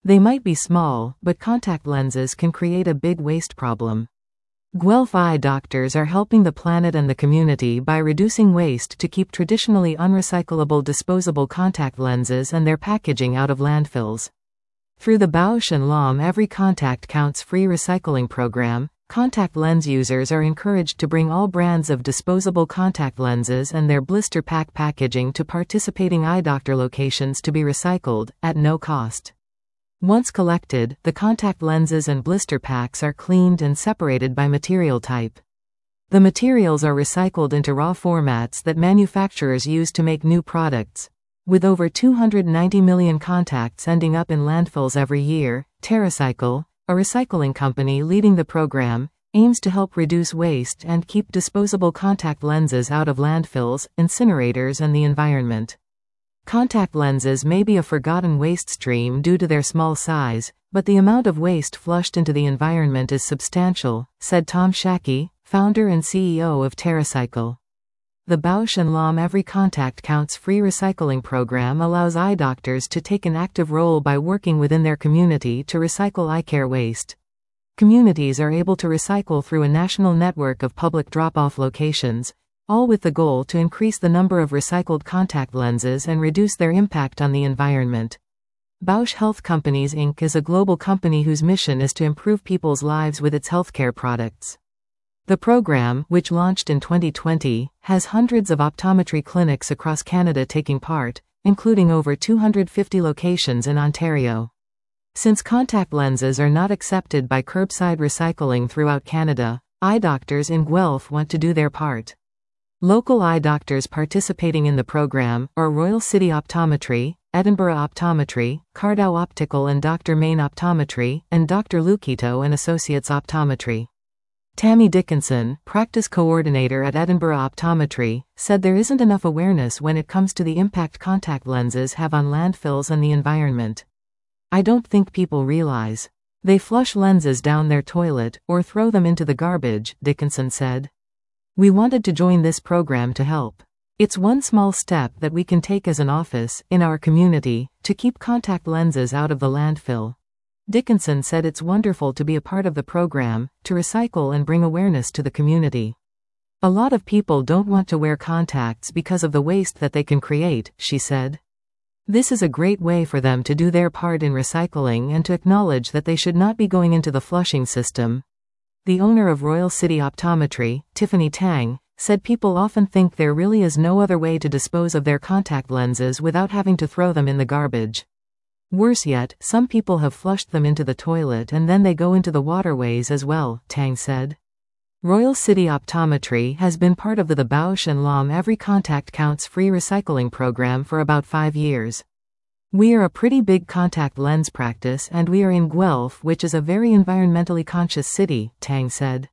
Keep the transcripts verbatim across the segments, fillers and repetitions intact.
They might be small, but contact lenses can create a big waste problem. Guelph eye doctors are helping the planet and the community by reducing waste to keep traditionally unrecyclable disposable contact lenses and their packaging out of landfills. Through the Bausch and Lomb Every Contact Counts free recycling program, contact lens users are encouraged to bring all brands of disposable contact lenses and their blister pack packaging to participating eye doctor locations to be recycled, at no cost. Once collected, the contact lenses and blister packs are cleaned and separated by material type. The materials are recycled into raw formats that manufacturers use to make new products. With over two hundred ninety million contacts ending up in landfills every year, TerraCycle, a recycling company leading the program, aims to help reduce waste and keep disposable contact lenses out of landfills, incinerators, and the environment. Contact lenses may be a forgotten waste stream due to their small size, but the amount of waste flushed into the environment is substantial, said Tom Shackey, founder and C E O of TerraCycle. The Bausch and Lomb Every Contact Counts free recycling program allows eye doctors to take an active role by working within their community to recycle eye care waste. Communities are able to recycle through a national network of public drop-off locations, all with the goal to increase the number of recycled contact lenses and reduce their impact on the environment. Bausch Health Companies Incorporated is a global company whose mission is to improve people's lives with its healthcare products. The program, which launched in twenty twenty, has hundreds of optometry clinics across Canada taking part, including over two hundred fifty locations in Ontario. Since contact lenses are not accepted by curbside recycling throughout Canada, eye doctors in Guelph want to do their part. Local eye doctors participating in the program are Royal City Optometry, Edinburgh Optometry, Cardau Optical and Doctor Main Optometry, and Doctor Lukito and Associates Optometry. Tammy Dickinson, practice coordinator at Edinburgh Optometry, said there isn't enough awareness when it comes to the impact contact lenses have on landfills and the environment. I don't think people realize. They flush lenses down their toilet, or throw them into the garbage, Dickinson said. We wanted to join this program to help. It's one small step that we can take as an office, in our community, to keep contact lenses out of the landfill. Dickinson said it's wonderful to be a part of the program, to recycle and bring awareness to the community. A lot of people don't want to wear contacts because of the waste that they can create, she said. This is a great way for them to do their part in recycling and to acknowledge that they should not be going into the flushing system. The owner of Royal City Optometry, Tiffany Tang, said people often think there really is no other way to dispose of their contact lenses without having to throw them in the garbage. Worse yet, some people have flushed them into the toilet and then they go into the waterways as well, Tang said. Royal City Optometry has been part of the Bausch and Lomb Every Contact Counts free recycling program for about five years. We are a pretty big contact lens practice and we are in Guelph, which is a very environmentally conscious city, Tang said.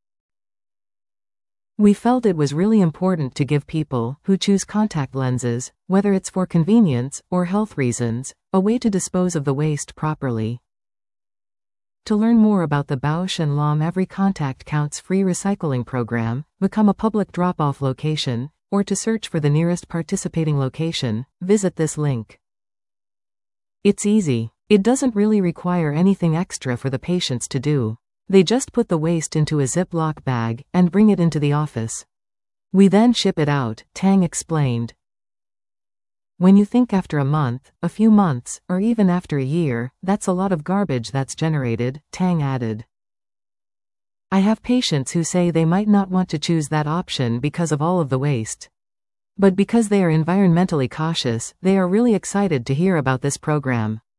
We felt it was really important to give people who choose contact lenses, whether it's for convenience or health reasons, a way to dispose of the waste properly. To learn more about the Bausch and Lomb Every Contact Counts free recycling program, become a public drop-off location, or to search for the nearest participating location, visit this link. It's easy. It doesn't really require anything extra for the patients to do. They just put the waste into a Ziploc bag and bring it into the office. We then ship it out, Tang explained. When you think after a month, a few months, or even after a year, that's a lot of garbage that's generated, Tang added. I have patients who say they might not want to choose that option because of all of the waste. But because they are environmentally cautious, they are really excited to hear about this program.